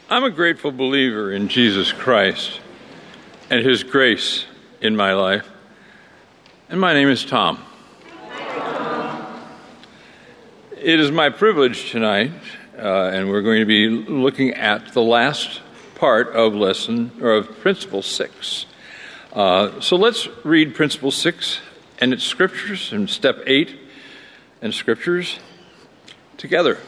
I'm a grateful believer in Jesus Christ and His grace in my life. And my name is Tom. It is my privilege tonight, and we're going to be looking at the last part of Principle 6. So let's read Principle 6 and its scriptures, and Step 8 and scriptures together.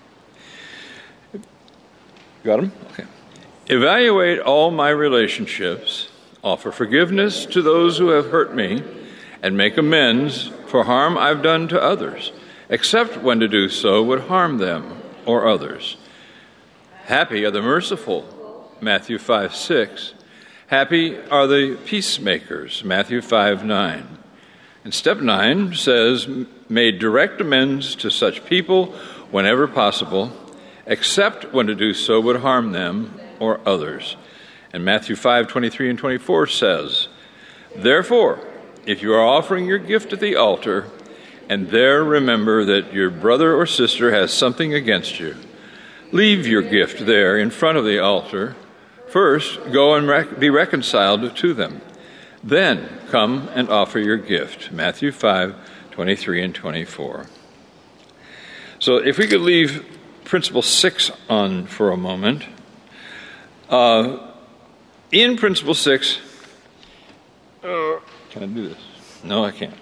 Got them? Okay. Evaluate all my relationships, offer forgiveness to those who have hurt me, and make amends for harm I've done to others, except when to do so would harm them or others. Happy are the merciful, Matthew 5:6. Happy are the peacemakers, Matthew 5:9. And Step 9 says, made direct amends to such people whenever possible, except when to do so would harm them or others. And Matthew 5:23 and 24 says, therefore, if you are offering your gift at the altar, and there remember that your brother or sister has something against you, leave your gift there in front of the altar. First, go and be reconciled to them. Then come and offer your gift. Matthew 5:23 and 24. So if we could leave Principle 6 on for a moment. In Principle 6, can I do this? No, I can't.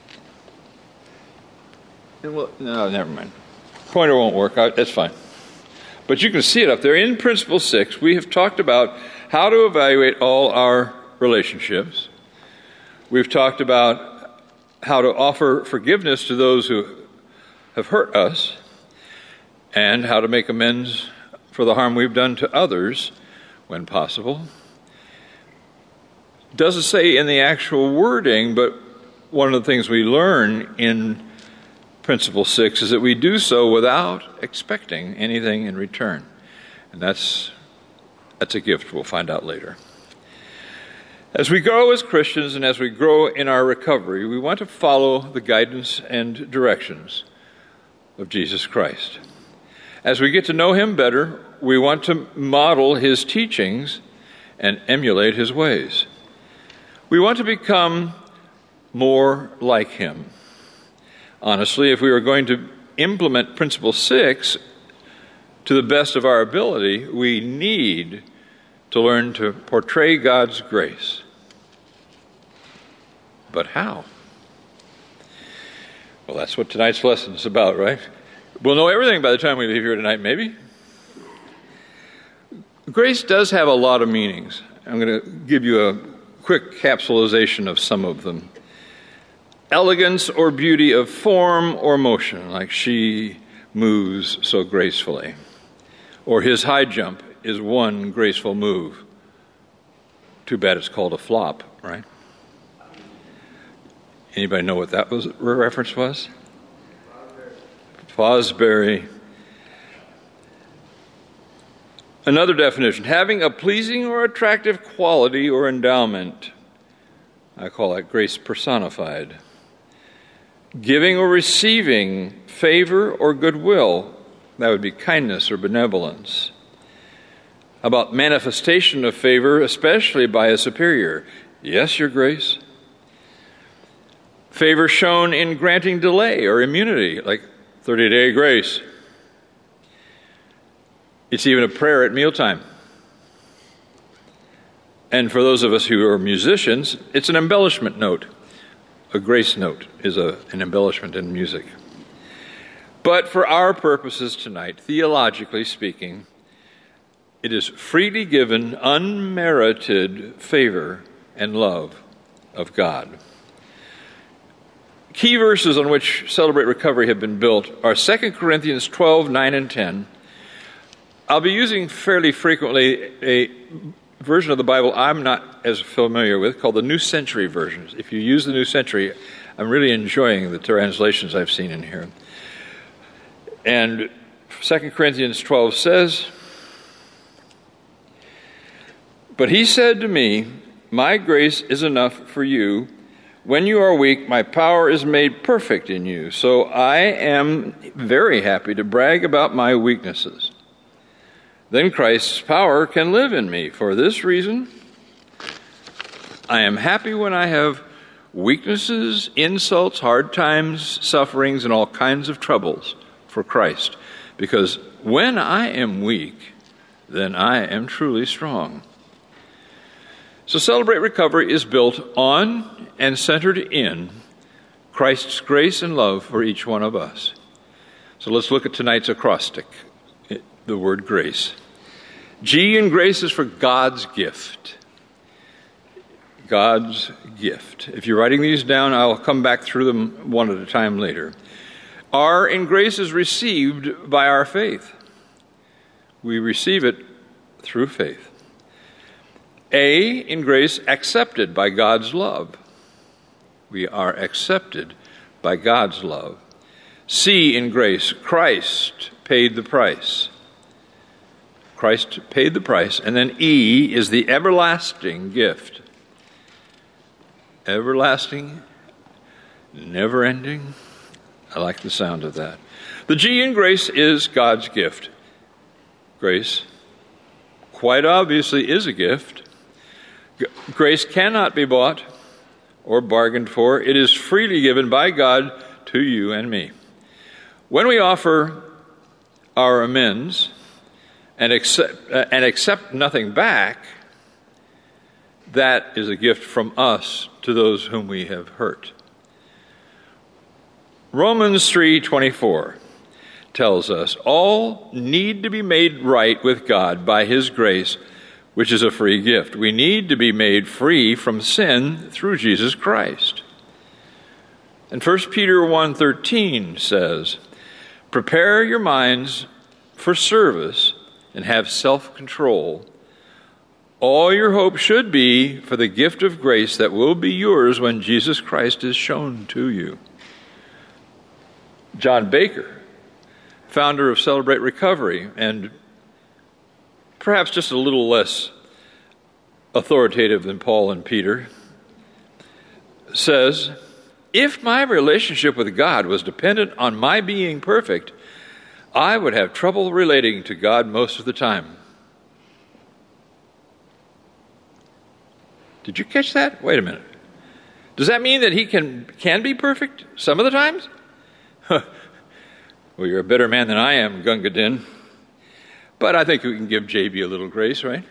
No, never mind. Pointer won't work. That's fine. But you can see it up there. In Principle 6, we have talked about how to evaluate all our relationships. We've talked about how to offer forgiveness to those who have hurt us, and how to make amends for the harm we've done to others when possible. Doesn't say in the actual wording, but one of the things we learn in Principle 6 is that we do so without expecting anything in return. And that's a gift we'll find out later. As we grow as Christians and as we grow in our recovery, we want to follow the guidance and directions of Jesus Christ. As we get to know Him better, we want to model His teachings and emulate His ways. We want to become more like Him. Honestly, if we were going to implement Principle 6 to the best of our ability, we need to learn to portray God's grace. But how? Well, that's what tonight's lesson is about, right? We'll know everything by the time we leave here tonight, maybe. Grace does have a lot of meanings. I'm going to give you a quick capsulization of some of them. Elegance or beauty of form or motion, like she moves so gracefully. Or his high jump is one graceful move. Too bad it's called a flop, right? Anybody know what that reference was? Fosbury. Another definition, having a pleasing or attractive quality or endowment. I call that grace personified. Giving or receiving favor or goodwill. That would be kindness or benevolence. How about manifestation of favor, especially by a superior? Yes, Your Grace. Favor shown in granting delay or immunity, like 30-day grace. It's even a prayer at mealtime. And for those of us who are musicians, it's an embellishment note. A grace note is an embellishment in music. But for our purposes tonight, theologically speaking, it is freely given, unmerited favor and love of God. Key verses on which Celebrate Recovery have been built are 2 Corinthians 12, 9, and 10. I'll be using fairly frequently a version of the Bible I'm not as familiar with, called the New Century Version. If you use the New Century, I'm really enjoying the translations I've seen in here. And 2 Corinthians 12 says, but he said to me, my grace is enough for you. When you are weak, my power is made perfect in you. So I am very happy to brag about my weaknesses. then Christ's power can live in me. For this reason, I am happy when I have weaknesses, insults, hard times, sufferings, and all kinds of troubles for Christ. Because when I am weak, then I am truly strong. So Celebrate Recovery is built on and centered in Christ's grace and love for each one of us. So let's look at tonight's acrostic, the word grace. G in grace is for God's gift. God's gift. If you're writing these down, I'll come back through them one at a time later. R in grace is received by our faith. We receive it through faith. A in grace, accepted by God's love. We are accepted by God's love. C in grace, Christ paid the price. Christ paid the price. And then E is the everlasting gift. Everlasting, never-ending. I like the sound of that. The G in grace is God's gift. Grace, quite obviously, is a gift. Grace cannot be bought or bargained for. It is freely given by God to you and me. When we offer our amends and accept nothing back, that is a gift from us to those whom we have hurt. Romans 3:24 tells us all need to be made right with God by His grace, which is a free gift. We need to be made free from sin through Jesus Christ. And 1 Peter 1:13 says, prepare your minds for service and have self-control. All your hope should be for the gift of grace that will be yours when Jesus Christ is shown to you. John Baker, founder of Celebrate Recovery, and perhaps just a little less authoritative than Paul and Peter, says, if my relationship with God was dependent on my being perfect, I would have trouble relating to God most of the time. Did you catch that? Wait a minute. Does that mean that he can be perfect some of the times? Well, you're a better man than I am, Gunga Din. But I think we can give JB a little grace, right?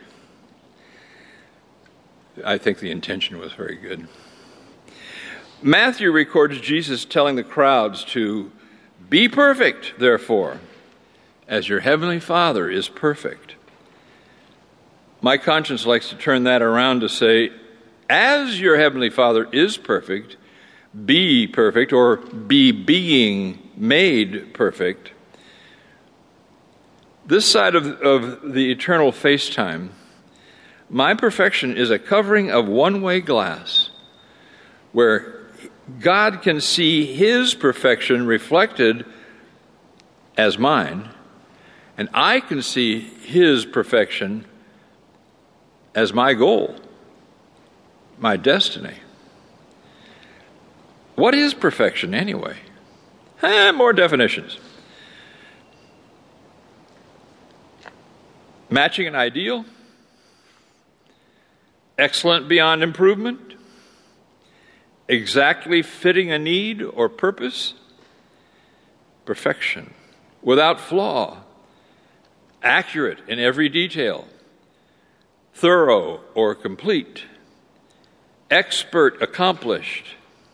I think the intention was very good. Matthew records Jesus telling the crowds to be perfect, therefore, as your heavenly Father is perfect. My conscience likes to turn that around to say, as your heavenly Father is perfect, be perfect, or be being made perfect. This side of the eternal face-time, my perfection is a covering of one-way glass where God can see His perfection reflected as mine, and I can see His perfection as my goal, my destiny. What is perfection anyway? More definitions. Matching an ideal, excellent beyond improvement, exactly fitting a need or purpose, perfection, without flaw, accurate in every detail, thorough or complete, expert, accomplished,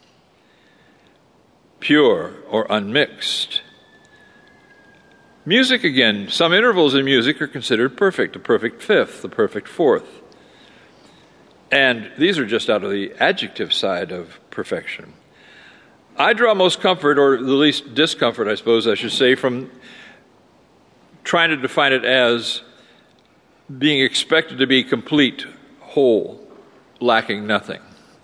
pure or unmixed. Music, again, some intervals in music are considered perfect, a perfect fifth, a perfect fourth. And these are just out of the adjective side of perfection. I draw most comfort, or the least discomfort, I suppose I should say, from trying to define it as being expected to be complete, whole, lacking nothing.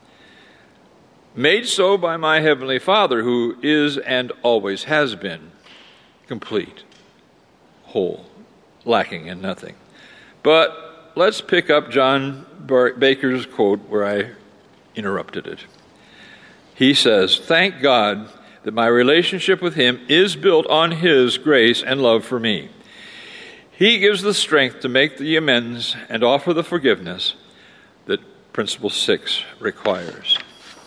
Made so by my Heavenly Father, who is and always has been complete, whole, lacking in nothing. But let's pick up John Baker's quote where I interrupted it. He says, thank God that my relationship with Him is built on His grace and love for me. He gives the strength to make the amends and offer the forgiveness that Principle 6 requires.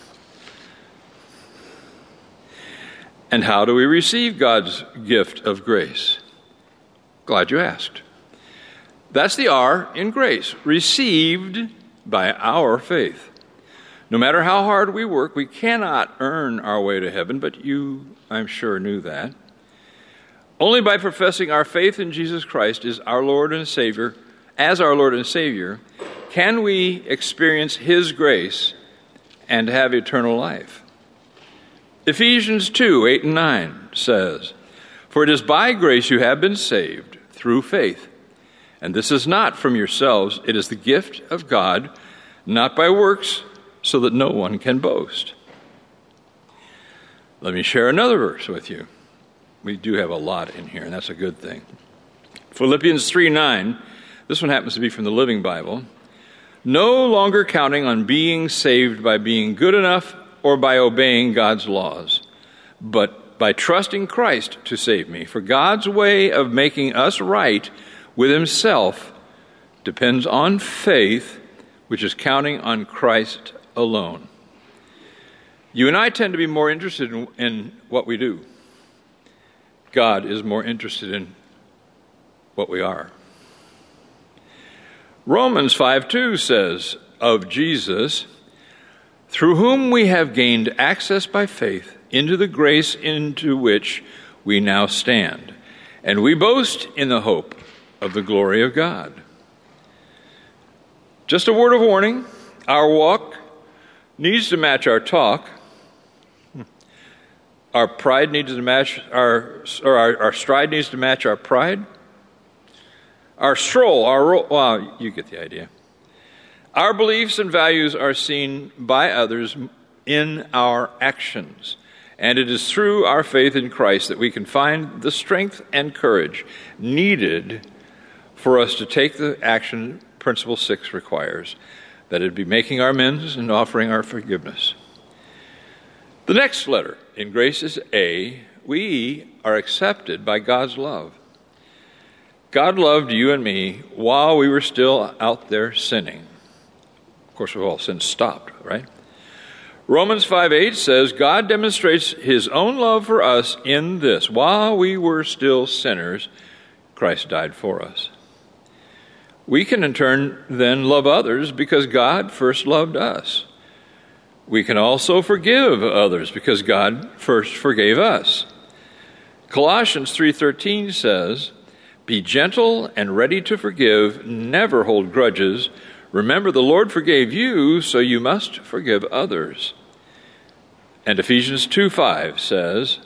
And how do we receive God's gift of grace? Glad you asked. That's the R in grace, received by our faith. No matter how hard we work, we cannot earn our way to heaven, but you, I'm sure, knew that. Only by professing our faith in Jesus Christ as our Lord and Savior, can we experience His grace and have eternal life. Ephesians 2:8-9 says, "For it is by grace you have been saved through faith. And this is not from yourselves, it is the gift of God, not by works, so that no one can boast." Let me share another verse with you. We do have a lot in here, and that's a good thing. Philippians 3:9, this one happens to be from the Living Bible. "No longer counting on being saved by being good enough or by obeying God's laws, but by trusting Christ to save me. For God's way of making us right with Himself depends on faith, which is counting on Christ alone." You and I tend to be more interested in what we do. God is more interested in what we are. Romans 5:2 says of Jesus, "Through whom we have gained access by faith into the grace into which we now stand, and we boast in the hope of the glory of God." Just a word of warning, our walk needs to match our talk. Our pride needs to match our stride needs to match our pride. Our stroll, well, you get the idea. Our beliefs and values are seen by others in our actions. And it is through our faith in Christ that we can find the strength and courage needed for us to take the action Principle 6 requires, that it be making our amends and offering our forgiveness. The next letter in grace is A. We are accepted by God's love. God loved you and me while we were still out there sinning. Of course, we've all since stopped, right? Romans 5:8 says, "God demonstrates His own love for us in this: while we were still sinners, Christ died for us." We can in turn then love others because God first loved us. We can also forgive others because God first forgave us. Colossians 3:13 says, "Be gentle and ready to forgive, never hold grudges. Remember, the Lord forgave you, so you must forgive others." And Ephesians 2:5 says,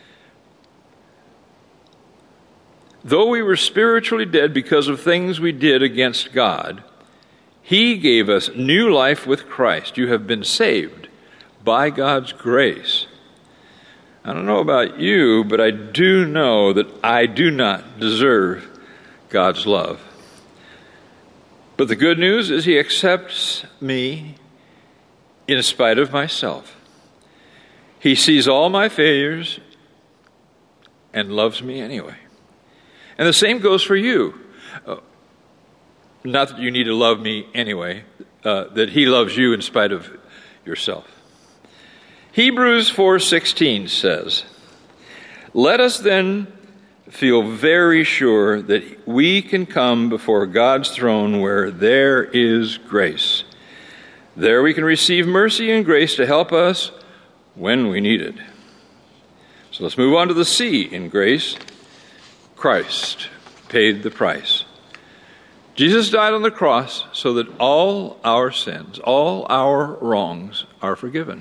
"Though we were spiritually dead because of things we did against God, He gave us new life with Christ. You have been saved by God's grace." I don't know about you, but I do know that I do not deserve God's love. But the good news is He accepts me in spite of myself. He sees all my failures and loves me anyway. And the same goes for you. Not that you need to love me anyway, that He loves you in spite of yourself. Hebrews 4:16 says, "Let us then feel very sure that we can come before God's throne where there is grace. There we can receive mercy and grace to help us when we need it." So let's move on to the C in grace. Christ paid the price. Jesus died on the cross so that all our sins, all our wrongs are forgiven.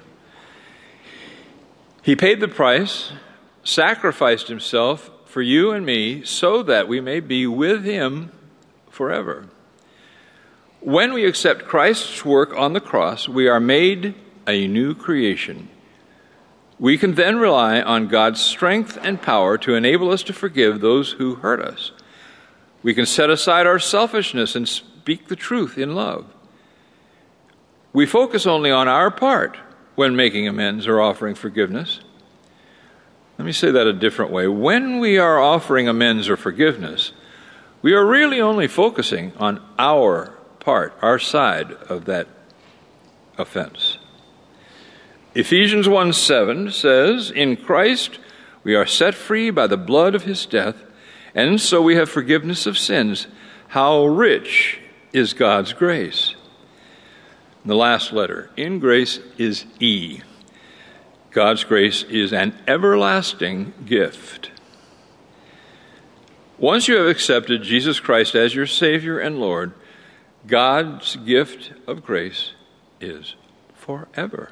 He paid the price, sacrificed Himself for you and me so that we may be with Him forever. When we accept Christ's work on the cross, we are made a new creation. We can then rely on God's strength and power to enable us to forgive those who hurt us. We can set aside our selfishness and speak the truth in love. We focus only on our part when making amends or offering forgiveness. Let me say that a different way. When we are offering amends or forgiveness, we are really only focusing on our part, our side of that offense. Ephesians 1:7 says, "In Christ we are set free by the blood of his death, and so we have forgiveness of sins. How rich is God's grace." And the last letter, in grace, is E. God's grace is an everlasting gift. Once you have accepted Jesus Christ as your Savior and Lord, God's gift of grace is forever.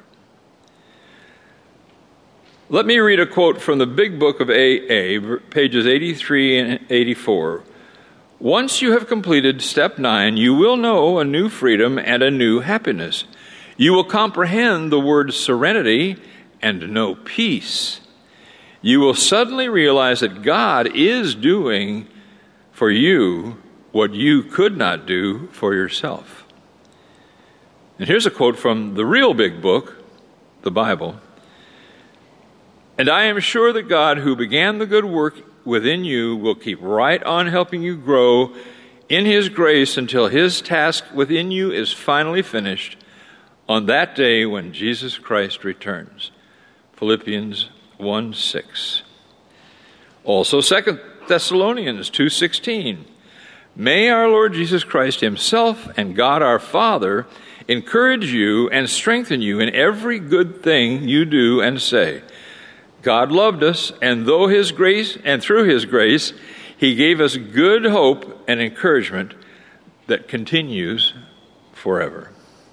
Let me read a quote from the Big Book of AA, pages 83 and 84. "Once you have completed step 9, you will know a new freedom and a new happiness. You will comprehend the word serenity and know peace. You will suddenly realize that God is doing for you what you could not do for yourself." And here's a quote from the real big book, the Bible. "And I am sure that God, who began the good work within you, will keep right on helping you grow in his grace until his task within you is finally finished on that day when Jesus Christ returns." Philippians 1:6. Also 2 Thessalonians 2:16. "May our Lord Jesus Christ himself and God our Father encourage you and strengthen you in every good thing you do and say. God loved us, and through his grace, he gave us good hope and encouragement that continues forever."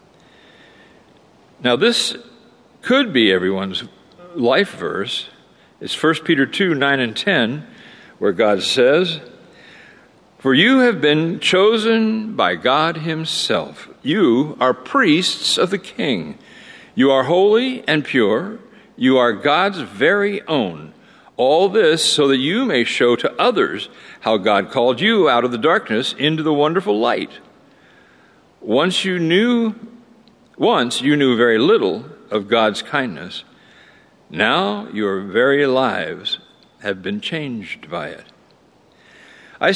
Now this could be everyone's life verse. It's 1 Peter 2:9 and 10, where God says, "For you have been chosen by God himself. You are priests of the King. You are holy and pure. You are God's very own. All this so that you may show to others how God called you out of the darkness into the wonderful light. Once you knew very little of God's kindness. Now your very lives have been changed by it." I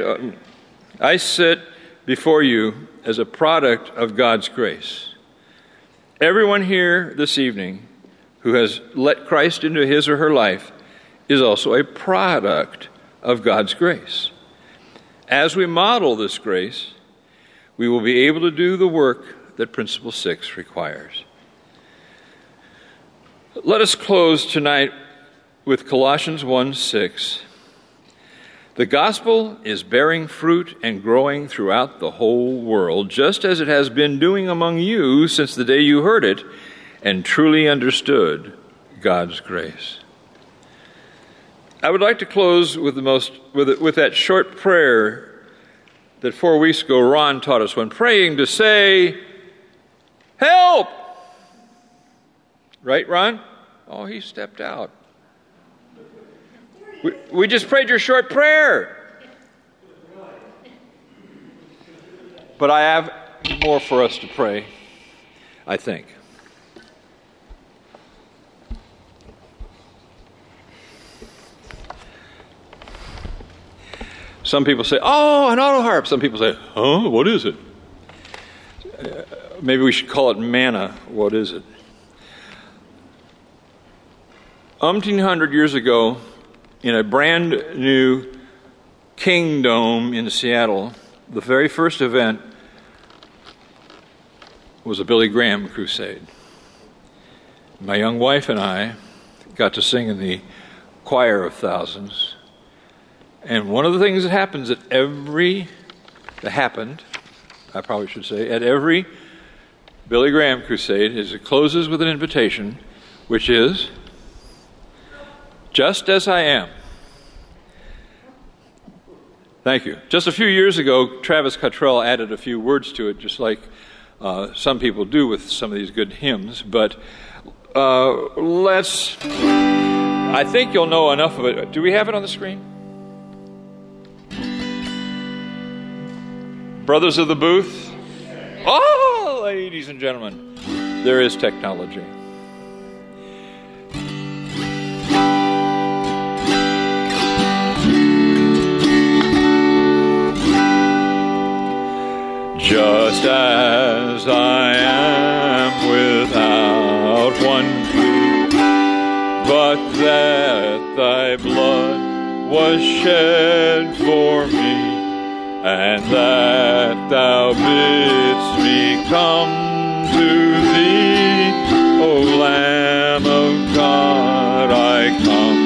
sit before you as a product of God's grace. Everyone here this evening who has let Christ into his or her life is also a product of God's grace. As we model this grace, we will be able to do the work that Principle 6 requires. Let us close tonight with Colossians 1:6. "The gospel is bearing fruit and growing throughout the whole world, just as it has been doing among you since the day you heard it and truly understood God's grace." I would like to close with that short prayer that 4 weeks ago Ron taught us when praying, to say, "Help!" Right, Ron? Oh, he stepped out. We just prayed your short prayer. But I have more for us to pray, I think. Some people say, "Oh, an auto harp." Some people say, "Huh? What is it?" Maybe we should call it manna. What is it? 1,800 years ago, in a brand new King Dome in Seattle, the very first event was a Billy Graham crusade. My young wife and I got to sing in the choir of thousands. And one of the things that happens at every Billy Graham crusade is it closes with an invitation, which is, "Just as I am." Thank you. Just a few years ago, Travis Cottrell added a few words to it, just like some people do with some of these good hymns. But I think you'll know enough of it. Do we have it on the screen? Brothers of the booth? Oh, ladies and gentlemen, there is technology. just as I am without one plea, but that thy blood was shed for me, and that thou bidst me come to thee. O Lamb of God, I come,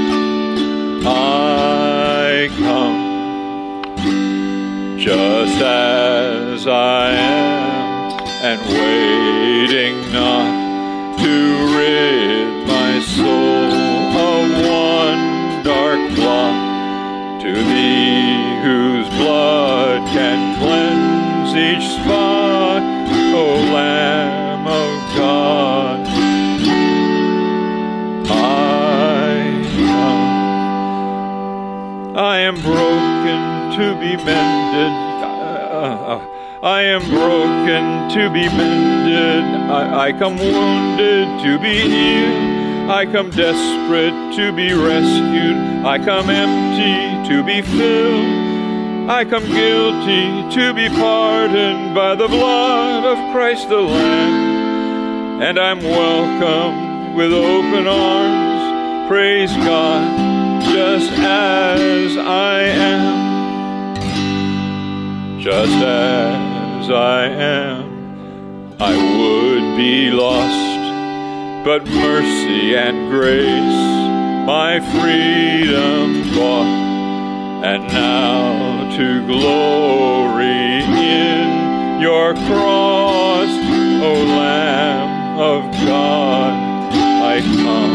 just as I am, and waiting not to rid my soul of one dark blot, to thee whose blood can cleanse each spot. O Lamb of God, I am broken to be mended. I am broken to be mended. I come wounded to be healed. I come desperate to be rescued. I come empty to be filled. I come guilty to be pardoned by the blood of Christ the Lamb. And I'm welcomed with open arms. Praise God, just as I am. Just as I am, I would be lost, but mercy and grace my freedom bought, and now to glory in your cross, O Lamb of God, I come.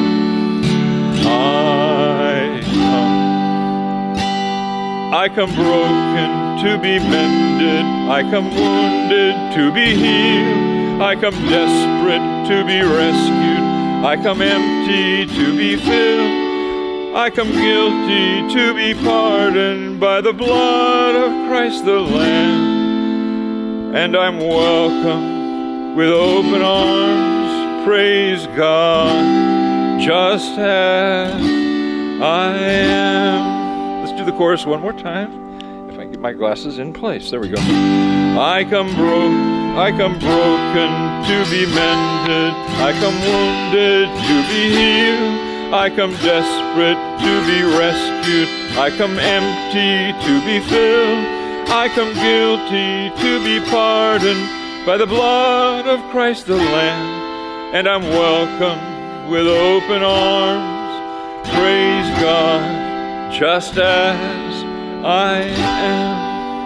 I come broken to be mended. I come wounded to be healed. I come desperate to be rescued. I come empty to be filled. I come guilty to be pardoned by the blood of Christ the Lamb. And I'm welcome with open arms. Praise God, just as I am. Let's do the chorus one more time. If I can get my glasses in place. There we go. I come broken to be mended. I come wounded to be healed. I come desperate to be rescued. I come empty to be filled. I come guilty to be pardoned by the blood of Christ the Lamb. And I'm welcome with open arms. Praise God, just as I am.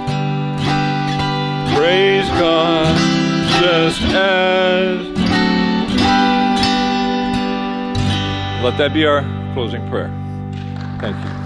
Praise God, just as. Let that be our closing prayer. Thank you.